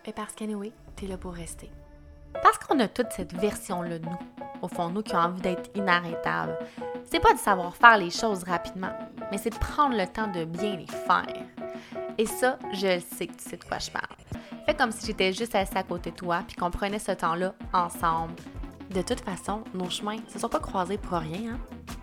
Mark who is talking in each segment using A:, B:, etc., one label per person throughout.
A: Et parce qu'anyway, t'es là pour rester. Parce qu'on a toute cette version-là de nous, au fond de nous, qui a envie d'être inarrêtable. C'est pas de savoir faire les choses rapidement, mais c'est de prendre le temps de bien les faire. Et ça, je sais que tu sais de quoi je parle. Fais comme si j'étais juste assise à côté de toi puis qu'on prenait ce temps-là ensemble. De toute façon, nos chemins ne se sont pas croisés pour rien, hein?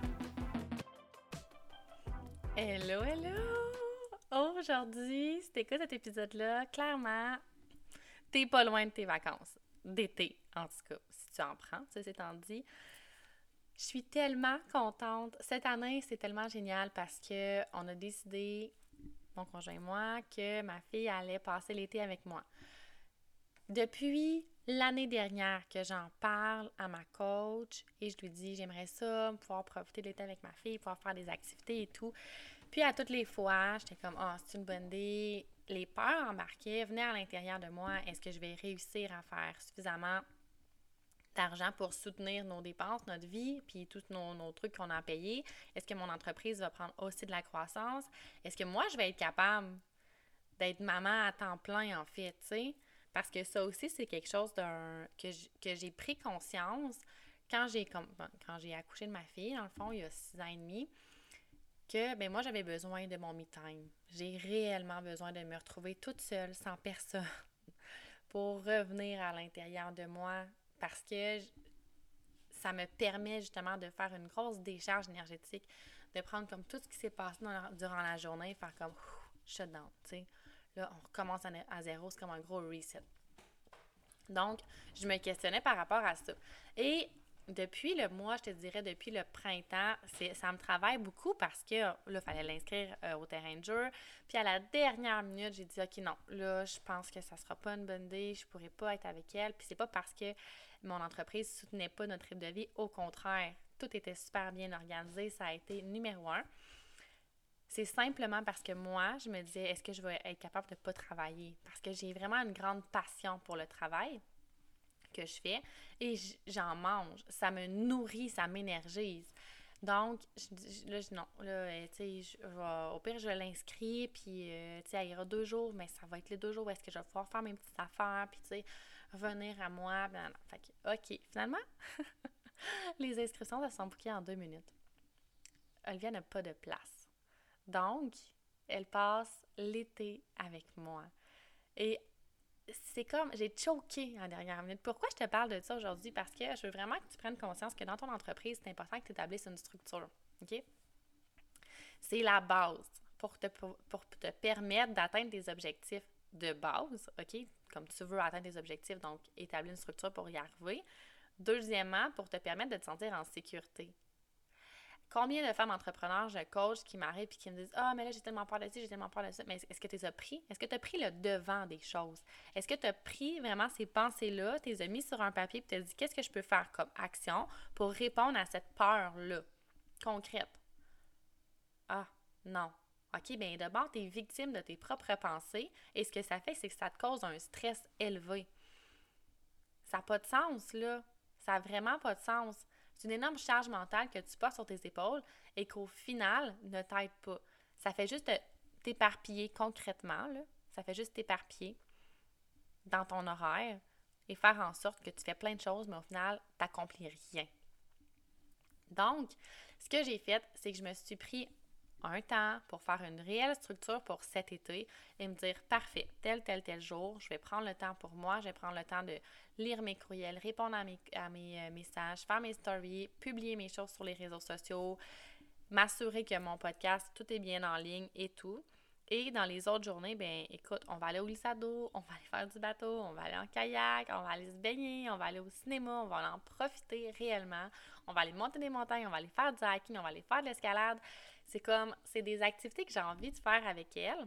A: Hello, hello! Aujourd'hui, si t'écoutes cet épisode-là, clairement, t'es pas loin de tes vacances. D'été, en tout cas, si tu en prends, ceci étant dit. Je suis tellement contente. Cette année, c'est tellement génial parce que on a décidé, mon conjoint et moi, que ma fille allait passer l'été avec moi. Depuis l'année dernière que j'en parle à ma coach et je lui dis j'aimerais ça, pouvoir profiter de l'été avec ma fille, pouvoir faire des activités et tout. Puis à toutes les fois, j'étais comme c'est une bonne idée. Les peurs embarquaient, venaient à l'intérieur de moi. Est-ce que je vais réussir à faire suffisamment d'argent pour soutenir nos dépenses, notre vie, puis tous nos trucs qu'on a à payer? Est-ce que mon entreprise va prendre aussi de la croissance? Est-ce que moi, je vais être capable d'être maman à temps plein, en fait, tu sais? Parce que ça aussi, c'est quelque chose que j'ai pris conscience quand j'ai accouché de ma fille, dans le fond, il y a 6 ans et demi, que moi, j'avais besoin de mon me-time. J'ai réellement besoin de me retrouver toute seule, sans personne, pour revenir à l'intérieur de moi, parce que ça me permet justement de faire une grosse décharge énergétique, de prendre comme tout ce qui s'est passé durant la journée, faire comme shutdown, tu sais. Là, on recommence à zéro, c'est comme un gros reset. Donc, je me questionnais par rapport à ça. Et depuis le mois, je te dirais, depuis le printemps, ça me travaille beaucoup parce que là, il fallait l'inscrire au terrain de jeu. Puis à la dernière minute, j'ai dit, OK, non, là, je pense que ça sera pas une bonne idée, je pourrais pas être avec elle. Puis c'est pas parce que mon entreprise soutenait pas notre rythme de vie, au contraire, tout était super bien organisé, ça a été numéro 1. C'est simplement parce que moi, je me disais, est-ce que je vais être capable de ne pas travailler? Parce que j'ai vraiment une grande passion pour le travail que je fais et j'en mange. Ça me nourrit, ça m'énergise. Donc, là, non. Là, tu sais, au pire, je l'inscris, puis, tu sais, il y aura 2 jours, mais ça va être les 2 jours où est-ce que je vais pouvoir faire mes petites affaires, puis, tu sais, revenir à moi. Ben, fait que, OK. Finalement, les inscriptions, elles sont bookées en 2 minutes. Olivia n'a pas de place. Donc, elle passe l'été avec moi. Et c'est comme, j'ai choqué en dernière minute. Pourquoi je te parle de ça aujourd'hui? Parce que je veux vraiment que tu prennes conscience que dans ton entreprise, c'est important que tu établisses une structure. OK? C'est la base pour te permettre d'atteindre tes objectifs de base. OK? Comme tu veux atteindre tes objectifs, donc établir une structure pour y arriver. Deuxièmement, pour te permettre de te sentir en sécurité. Combien de femmes entrepreneurs je coach qui m'arrivent et qui me disent mais là, j'ai tellement peur de ça, j'ai tellement peur de ça. Mais est-ce que tu les as pris? Est-ce que tu as pris le devant des choses? Est-ce que tu as pris vraiment ces pensées-là, tu les as mis sur un papier et tu as dit qu'est-ce que je peux faire comme action pour répondre à cette peur-là concrète? Ah, non. OK, bien d'abord, tu es victime de tes propres pensées et ce que ça fait, c'est que ça te cause un stress élevé. Ça n'a pas de sens, là. Ça n'a vraiment pas de sens. C'est une énorme charge mentale que tu portes sur tes épaules et qu'au final, ne t'aide pas. Ça fait juste t'éparpiller concrètement, là. Ça fait juste t'éparpiller dans ton horaire et faire en sorte que tu fais plein de choses, mais au final, tu n'accomplis rien. Donc, ce que j'ai fait, c'est que je me suis pris un temps pour faire une réelle structure pour cet été et me dire, parfait, tel jour, je vais prendre le temps pour moi, je vais prendre le temps de lire mes courriels, répondre à mes messages, faire mes stories, publier mes choses sur les réseaux sociaux, m'assurer que mon podcast, tout est bien en ligne et tout. Et dans les autres journées, ben écoute, on va aller au glissade d'eau, on va aller faire du bateau, on va aller en kayak, on va aller se baigner, on va aller au cinéma, on va aller en profiter réellement, on va aller monter des montagnes, on va aller faire du hiking, on va aller faire de l'escalade. C'est des activités que j'ai envie de faire avec elle.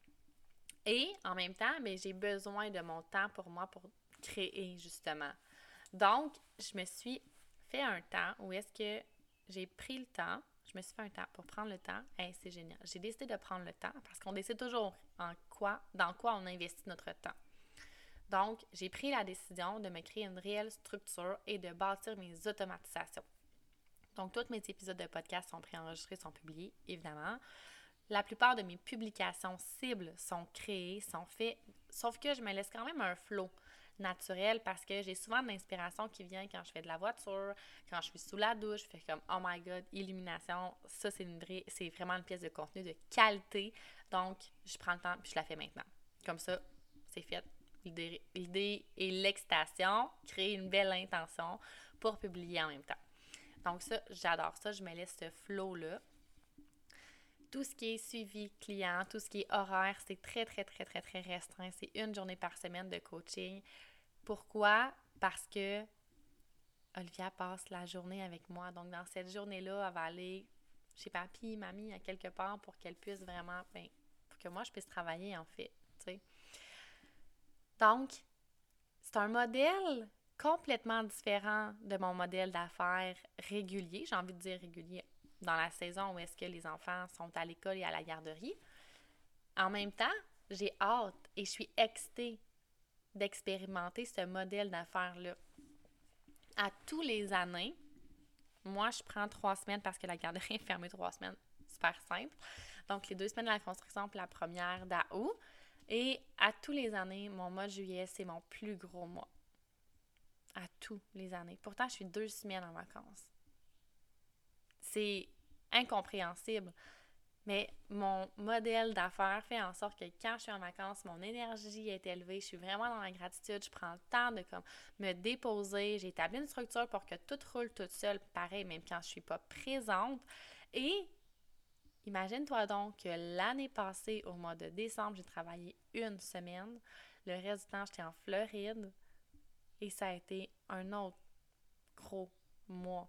A: Et en même temps, ben, j'ai besoin de mon temps pour moi pour créer justement. Donc, je me suis fait un temps où est-ce que j'ai pris le temps. Je me suis fait un temps pour prendre le temps. Hey, c'est génial. J'ai décidé de prendre le temps parce qu'on décide toujours dans quoi on investit notre temps. Donc, j'ai pris la décision de me créer une réelle structure et de bâtir mes automatisations. Donc, tous mes épisodes de podcast sont préenregistrés, sont publiés, évidemment. La plupart de mes publications cibles sont créées, sont faites Sauf que je me laisse quand même un flow naturel parce que j'ai souvent de l'inspiration qui vient quand je fais de la voiture, quand je suis sous la douche, je fais comme « Oh my God, illumination, ça c'est vraiment une pièce de contenu de qualité. » Donc, je prends le temps puis je la fais maintenant. Comme ça, c'est fait. L'idée et l'excitation, créer une belle intention pour publier en même temps. Donc ça, j'adore ça, je me laisse ce flow-là. Tout ce qui est suivi client, tout ce qui est horaire, c'est très, très, très, très, très restreint. C'est une journée par semaine de coaching. Pourquoi? Parce que Olivia passe la journée avec moi. Donc, dans cette journée-là, elle va aller chez papy, mamie, à quelque part pour qu'elle puisse vraiment, pour que moi, je puisse travailler, en fait, tu sais. Donc, c'est un modèle complètement différent de mon modèle d'affaires régulier. J'ai envie de dire régulier dans la saison où est-ce que les enfants sont à l'école et à la garderie. En même temps, j'ai hâte et je suis excitée d'expérimenter ce modèle d'affaires-là. À tous les années, moi, je prends 3 semaines parce que la garderie est fermée 3 semaines. Super simple. Donc, les 2 semaines de la construction puis la première d'août. Et à tous les années, mon mois de juillet, c'est mon plus gros mois. À tous les années. Pourtant, je suis 2 semaines en vacances. C'est incompréhensible. Mais mon modèle d'affaires fait en sorte que quand je suis en vacances, mon énergie est élevée, je suis vraiment dans la gratitude, je prends le temps de me déposer, j'ai établi une structure pour que tout roule toute seule, pareil, même quand je ne suis pas présente. Et imagine-toi donc que l'année passée, au mois de décembre, j'ai travaillé 1 semaine. Le reste du temps, j'étais en Floride et ça a été un autre gros mois.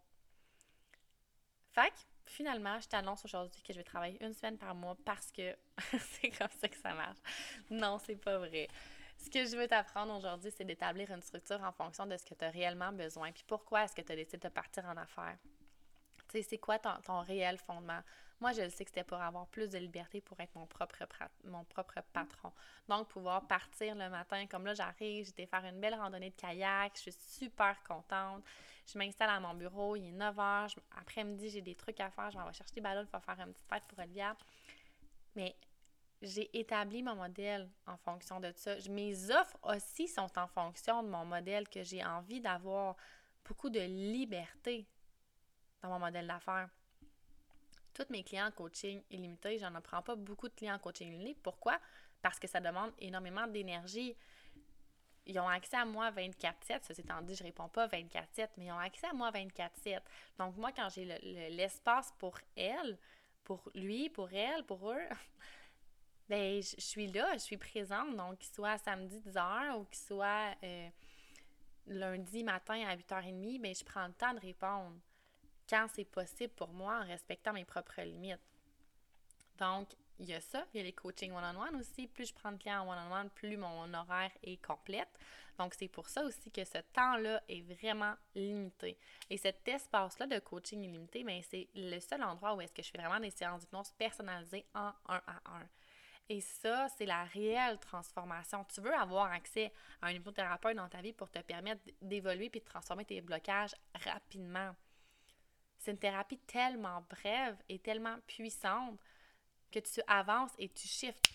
A: Fait que, finalement, je t'annonce aujourd'hui que je vais travailler 1 semaine par mois parce que c'est comme ça que ça marche. Non, c'est pas vrai. Ce que je veux t'apprendre aujourd'hui, c'est d'établir une structure en fonction de ce que tu as réellement besoin. Puis pourquoi est-ce que tu as décidé de partir en affaires? Tu sais, c'est quoi ton réel fondement? Moi, je le sais que c'était pour avoir plus de liberté, pour être mon propre patron. Donc, pouvoir partir le matin, comme là, j'arrive, j'étais faire une belle randonnée de kayak, je suis super contente. Je m'installe à mon bureau, il est 9h, après-midi, j'ai des trucs à faire, je m'en vais chercher des ballons pour faire une petite fête pour Olivia. Mais j'ai établi mon modèle en fonction de ça. Mes offres aussi sont en fonction de mon modèle, que j'ai envie d'avoir beaucoup de liberté dans mon modèle d'affaires. Tous mes clients en coaching illimité, j'en prends pas beaucoup de clients en coaching illimité. Pourquoi? Parce que ça demande énormément d'énergie. Ils ont accès à moi 24/7. Ceci étant dit, je ne réponds pas 24/7, mais ils ont accès à moi 24/7. Donc, moi, quand j'ai l'espace pour elle, pour lui, pour elle, pour eux, ben je suis là, je suis présente. Donc, qu'il soit samedi 10h ou qu'il soit lundi matin à 8h30, ben je prends le temps de répondre quand c'est possible pour moi en respectant mes propres limites. Donc, il y a ça, il y a les coachings one-on-one aussi. Plus je prends de clients en one-on-one, plus mon horaire est complète. Donc, c'est pour ça aussi que ce temps-là est vraiment limité. Et cet espace-là de coaching illimité, bien, c'est le seul endroit où est-ce que je fais vraiment des séances d'hypnose personnalisées en 1-à-1. Et ça, c'est la réelle transformation. Tu veux avoir accès à un hypnothérapeute dans ta vie pour te permettre d'évoluer et de transformer tes blocages rapidement. C'est une thérapie tellement brève et tellement puissante que tu avances et tu shifts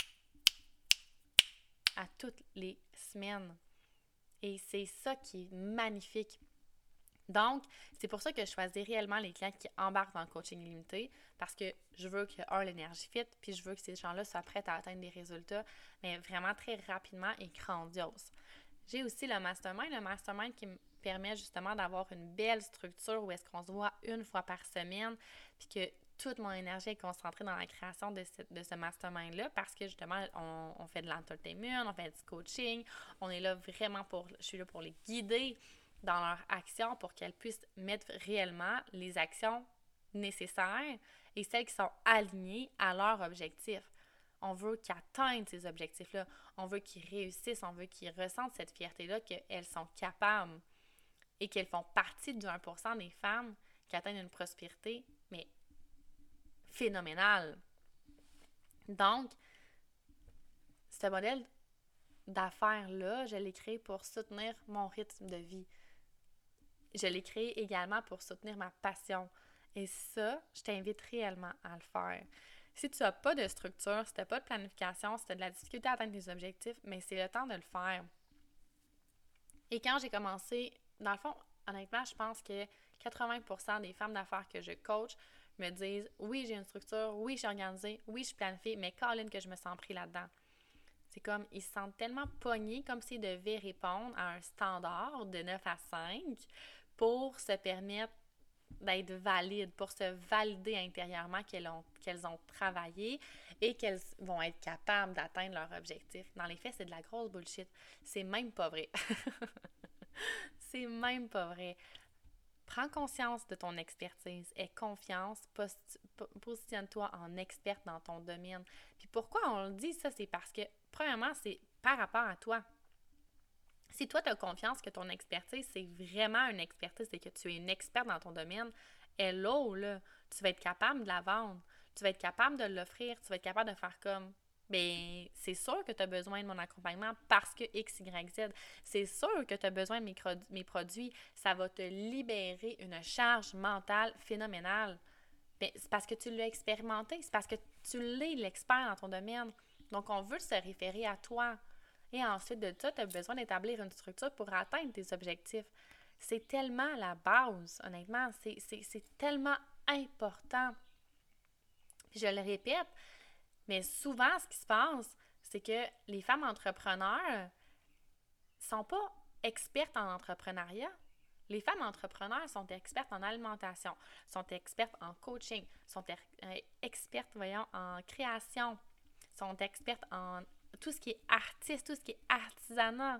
A: à toutes les semaines. Et c'est ça qui est magnifique. Donc, c'est pour ça que je choisis réellement les clients qui embarquent dans le coaching illimité, parce que je veux que, l'énergie fit, puis je veux que ces gens-là soient prêts à atteindre des résultats, mais vraiment très rapidement et grandioses. J'ai aussi le mastermind qui me permet justement d'avoir une belle structure où est-ce qu'on se voit 1 fois par semaine, puis que toute mon énergie est concentrée dans la création de ce mastermind-là, parce que justement, on fait de l'entertainment, on fait du coaching, on est là vraiment je suis là pour les guider dans leur action pour qu'elles puissent mettre réellement les actions nécessaires et celles qui sont alignées à leur objectif. On veut qu'ils atteignent ces objectifs-là. On veut qu'ils réussissent. On veut qu'ils ressentent cette fierté-là qu'elles sont capables et qu'elles font partie du 1% des femmes qui atteignent une prospérité, mais phénoménale. Donc, ce modèle d'affaires-là, je l'ai créé pour soutenir mon rythme de vie. Je l'ai créé également pour soutenir ma passion. Et ça, je t'invite réellement à le faire. Si tu n'as pas de structure, si tu n'as pas de planification, si tu as de la difficulté à atteindre tes objectifs, mais c'est le temps de le faire. Et quand j'ai commencé, dans le fond, honnêtement, je pense que 80% des femmes d'affaires que je coach me disent « Oui, j'ai une structure, oui, je suis organisée, oui, je suis planifiée, mais Colin, que je me sens pris là-dedans. » C'est comme, ils se sentent tellement pognés comme s'ils devaient répondre à un standard de 9 à 5 pour se permettre d'être valides, pour se valider intérieurement qu'elles ont travaillé et qu'elles vont être capables d'atteindre leur objectif. Dans les faits, c'est de la grosse bullshit. C'est même pas vrai. C'est même pas vrai. Prends conscience de ton expertise, aie confiance, positionne-toi en experte dans ton domaine. Puis pourquoi on le dit ça, c'est parce que, premièrement, c'est par rapport à toi. Si toi, tu as confiance que ton expertise, c'est vraiment une expertise et que tu es une experte dans ton domaine, hello, là, tu vas être capable de la vendre, tu vas être capable de l'offrir, tu vas être capable de faire comme, bien, c'est sûr que tu as besoin de mon accompagnement parce que X, Y, Z. C'est sûr que tu as besoin de mes produits. Ça va te libérer une charge mentale phénoménale. Bien, c'est parce que tu l'as expérimenté, c'est parce que tu l'es l'expert dans ton domaine. Donc, on veut se référer à toi. Et ensuite de ça, tu as besoin d'établir une structure pour atteindre tes objectifs. C'est tellement la base, honnêtement. C'est tellement important. Puis je le répète, mais souvent, ce qui se passe, c'est que les femmes entrepreneurs sont pas expertes en entrepreneuriat. Les femmes entrepreneurs sont expertes en alimentation, sont expertes en coaching, sont expertes, voyons, en création, sont expertes en tout ce qui est artiste, tout ce qui est artisanat,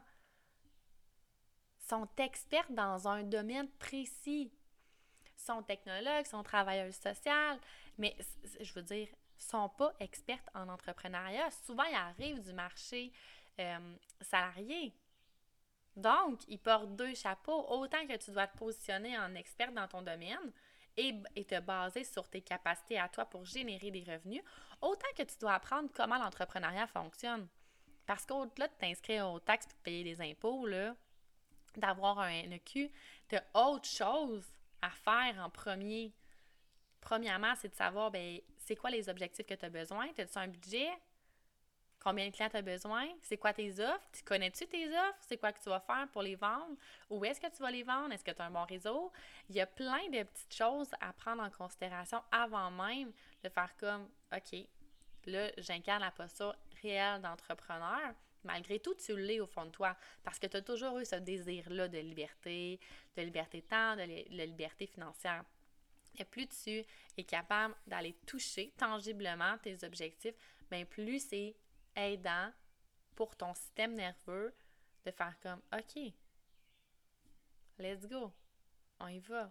A: sont expertes dans un domaine précis, sont technologues, sont travailleuses sociales, mais je veux dire, sont pas expertes en entrepreneuriat. Souvent, ils arrivent du marché salarié. Donc, ils portent deux chapeaux. Autant que tu dois te positionner en experte dans ton domaine et te baser sur tes capacités à toi pour générer des revenus, autant que tu dois apprendre comment l'entrepreneuriat fonctionne. Parce qu'au-delà de t'inscrire aux taxes et de payer des impôts, là, d'avoir un NEQ, tu as autre chose à faire en premier. Premièrement, c'est de savoir, ben, c'est quoi les objectifs que tu as besoin? As-tu un budget? Combien de clients tu as besoin? C'est quoi tes offres? Tu connais-tu tes offres? C'est quoi que tu vas faire pour les vendre? Où est-ce que tu vas les vendre? Est-ce que tu as un bon réseau? Il y a plein de petites choses à prendre en considération avant même de faire comme, OK, là, j'incarne la posture réelle d'entrepreneur. Malgré tout, tu l'es au fond de toi parce que tu as toujours eu ce désir-là de liberté de temps, de liberté financière. Et plus tu es capable d'aller toucher tangiblement tes objectifs, bien plus c'est aidant pour ton système nerveux de faire comme OK, let's go, on y va,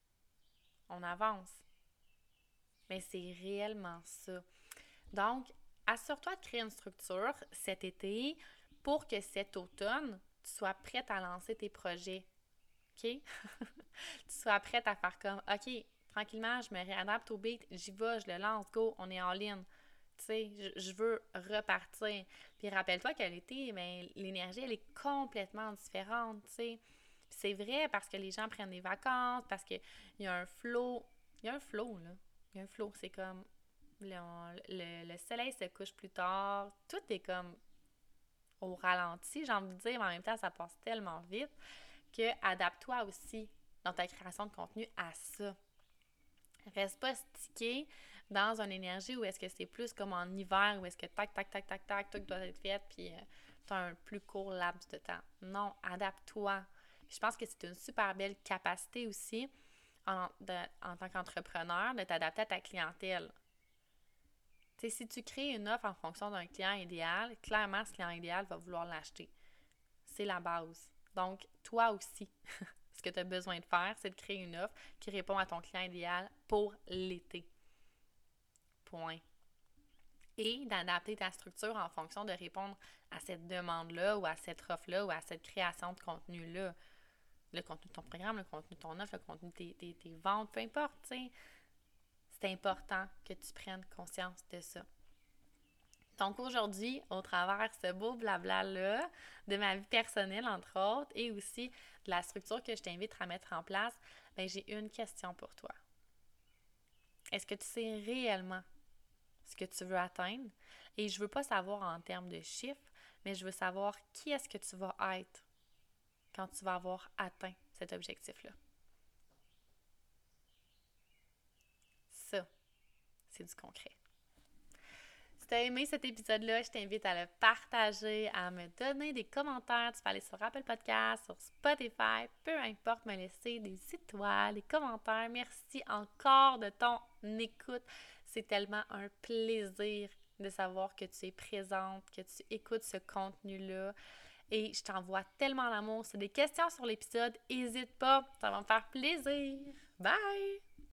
A: on avance. Mais c'est réellement ça. Donc, assure-toi de créer une structure cet été pour que cet automne, tu sois prête à lancer tes projets. OK? Tu sois prête à faire comme OK, tranquillement, je me réadapte au beat, j'y vais, je le lance, go, on est en ligne. Tu sais, je veux repartir. Puis rappelle-toi qu'à l'été, bien, l'énergie, elle est complètement différente, tu sais. Puis c'est vrai parce que les gens prennent des vacances, parce qu'il y a un flow. Il y a un flow, là. Il y a un flow. C'est comme le soleil se couche plus tard. Tout est comme au ralenti, j'ai envie de dire, mais en même temps, ça passe tellement vite que adapte-toi aussi dans ta création de contenu à ça. Reste pas stické dans une énergie où est-ce que c'est plus comme en hiver, où est-ce que tac, tac, tac, tac, tac, tout doit être fait, puis tu as un plus court laps de temps. Non, adapte-toi. Puis je pense que c'est une super belle capacité aussi en tant qu'entrepreneur de t'adapter à ta clientèle. Tu sais, si tu crées une offre en fonction d'un client idéal, clairement, ce client idéal va vouloir l'acheter. C'est la base. Donc, toi aussi, ce que tu as besoin de faire, c'est de créer une offre qui répond à ton client idéal pour l'été. Point. Et d'adapter ta structure en fonction de répondre à cette demande-là ou à cette offre-là ou à cette création de contenu-là. Le contenu de ton programme, le contenu de ton offre, le contenu de tes ventes, peu importe, tu sais. C'est important que tu prennes conscience de ça. Donc aujourd'hui, au travers ce beau blabla-là, de ma vie personnelle entre autres, et aussi de la structure que je t'invite à mettre en place, bien, j'ai une question pour toi. Est-ce que tu sais réellement ce que tu veux atteindre. Et je veux pas savoir en termes de chiffres, mais je veux savoir qui est-ce que tu vas être quand tu vas avoir atteint cet objectif-là. Ça, c'est du concret. Si tu as aimé cet épisode-là, je t'invite à le partager, à me donner des commentaires. Tu peux aller sur Apple Podcasts, sur Spotify, peu importe, me laisser des étoiles, des commentaires. Merci encore de ton écoute. C'est tellement un plaisir de savoir que tu es présente, que tu écoutes ce contenu-là. Et je t'envoie tellement d'amour. Si tu as des questions sur l'épisode, n'hésite pas, ça va me faire plaisir. Bye!